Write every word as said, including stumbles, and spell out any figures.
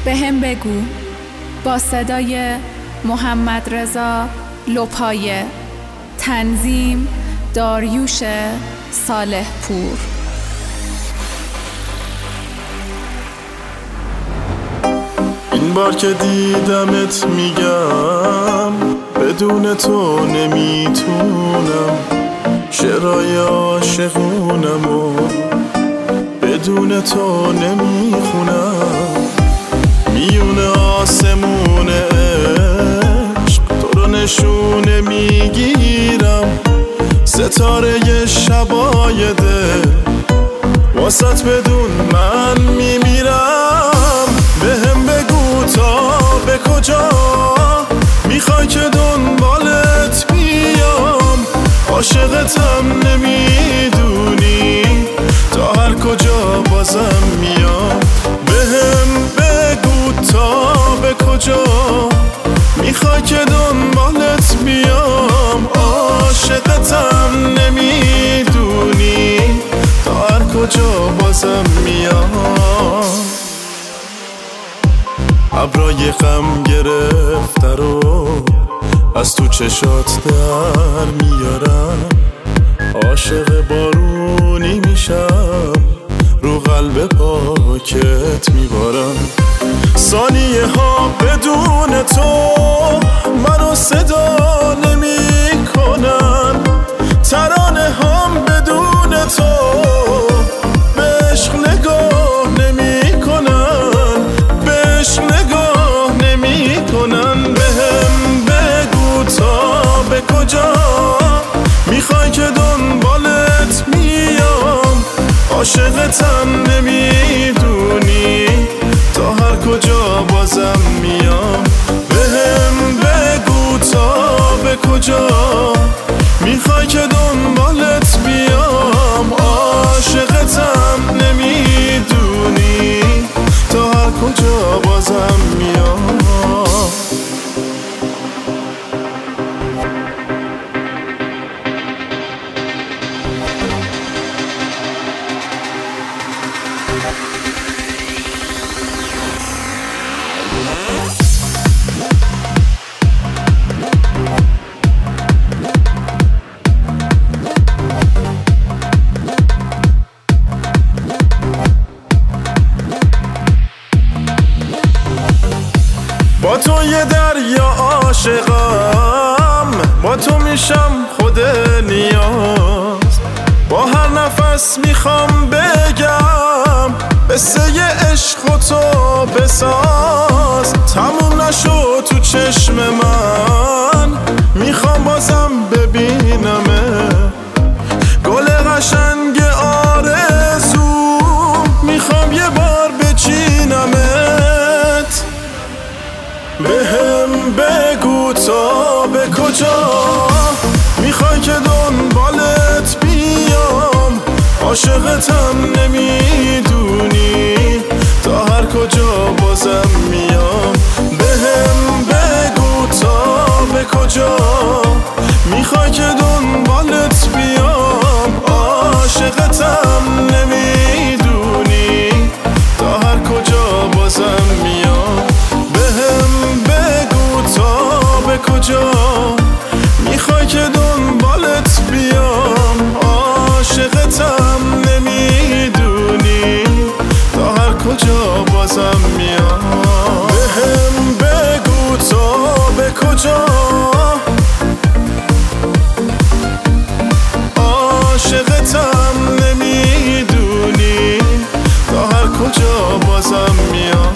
بهم بگو با صدای محمد رضا لپایه، تنظیم داریوش صالح پور. این بار که دیدمت میگم بدون تو نمیتونم، شعرهای عاشقونمو بدون تو نمیخونم. میونه آسمون عشق تو رو نشونه میگیرم، ستاره شبای دل واسط بدون من میمیرم. بهم بگو تا به کجا میخوای که دنبالت بیام، عاشقتم نمیدونی تا هر کجا بازم میام. بهم بگو تا به کجا میخوای که دنبالت بیام، عاشقتم نمیدونی تا هر کجا بازم میام. ابرای غم گرفته رو از تو چشات در میارم، عاشق بارونی میشم رو قلب پاکت میبارم. ثانیه ها بدون تو منو صدا نمی کنن، ترانه هم بدون تو به عشق نگاه نمی کنن، به عشق نگاه نمی کنن. بهم بگو تا به کجا میخوای که دنبالت میام، عاشقتم نمیدونی تا هر کجا بازم میام. بهم بگو تا به کجا میخوای که دنبالت بیام، عاشقتم نمیدونی تا هر کجا بازم میام. با تو یه دریا عاشقم، با تو میشم خود نیاز، با هر نفس میخوام بگم قصه عشق و تو بساز. تموم نشو تو چشم من، میخوام بازم ببینمه، گل قشنگ آرزو میخوام یه بار بچینمت. بهم بگو تا به کجا میخوای که دنبالت بیام، عاشقتم نمیدونی تا هر کجا بازم میام. بهم بگو تا به کجا میخوای که دنبالت بیام، عاشقتم نمیدونی تا هر کجا بازم میام. بهم بگو تا به کجا میخوای که دنبالت بیام، عاشقتم نمیدونی تا هر کجا بازم میام. بهم بگو تا به کجا عاشقتم نمیدونی تا هر کجا بازم میام.